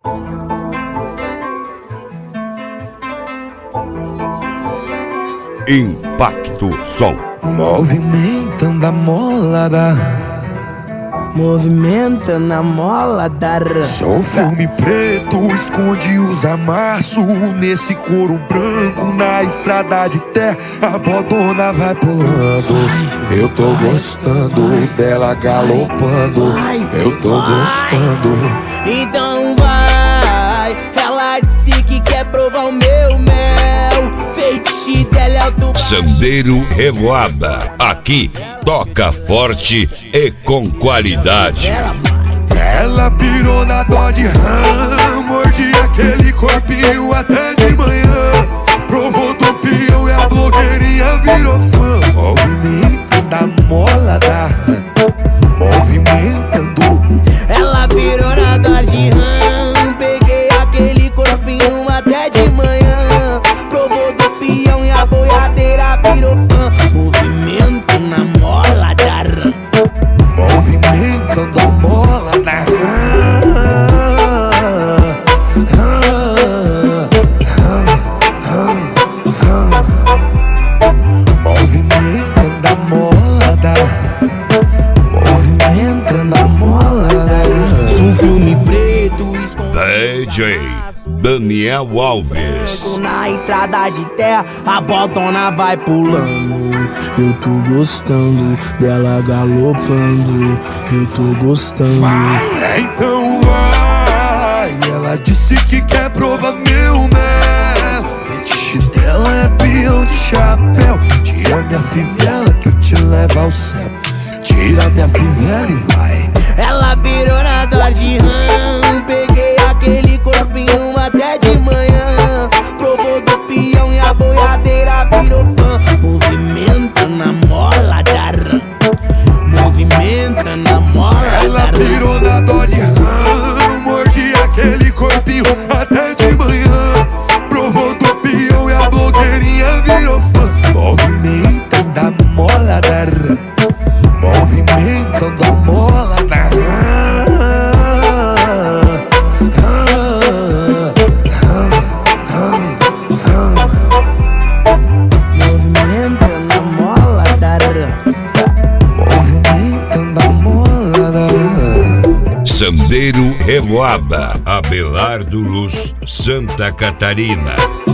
Impacto Som. Movimentando a molada, movimentando a mola da sou filme preto, esconde os amassos. Nesse couro branco, na estrada de terra, a bodona vai pulando. Eu tô gostando dela galopando. Eu tô gostando. Então vai, ela disse que quer provar o meu mel. Feitiço dela é alto. Sandeiro Revoada. Aqui toca forte e com qualidade. Ela pirou na Dodge Ram, mordi aquele corpinho até de manhã. Provou do peão e a blogueirinha virou fã. Movimentando a mola da movimentando. Ela pirou na Dodge Ram, peguei aquele corpinho até de manhã. Provou do peão e a boiadeira virou fã. Movimento na mola da Ram, movimentando a mola da movimentando a mola da movimentando a mola da. sou um filme preto, DJ Daniel Alves. na estrada de terra, a botona vai pulando. Eu tô gostando dela galopando. Eu tô gostando. Vai, então vai. Ela disse que quer provar meu mel. Fetiche dela é peão de chapéu. Tira minha fivela que eu te levo ao céu. Tira minha fivela e vai. Ela virou na Dodge Ram, peguei aquele corpinho até de manhã. Provou do peão e a boiadeira virou fã. Movimenta na mola da Ram, movimenta na mola da Ela Ram. pirou na Dodge Ram, mordi aquele corpinho até de manhã. Provou do peão e a blogueirinha virou fã. Movimentando a mola da Ram, movimentando a mola da Movimenta na mola da Ram, movimentando a mola da. Sandeiro Revoada. Abelardo Luz, Santa Catarina.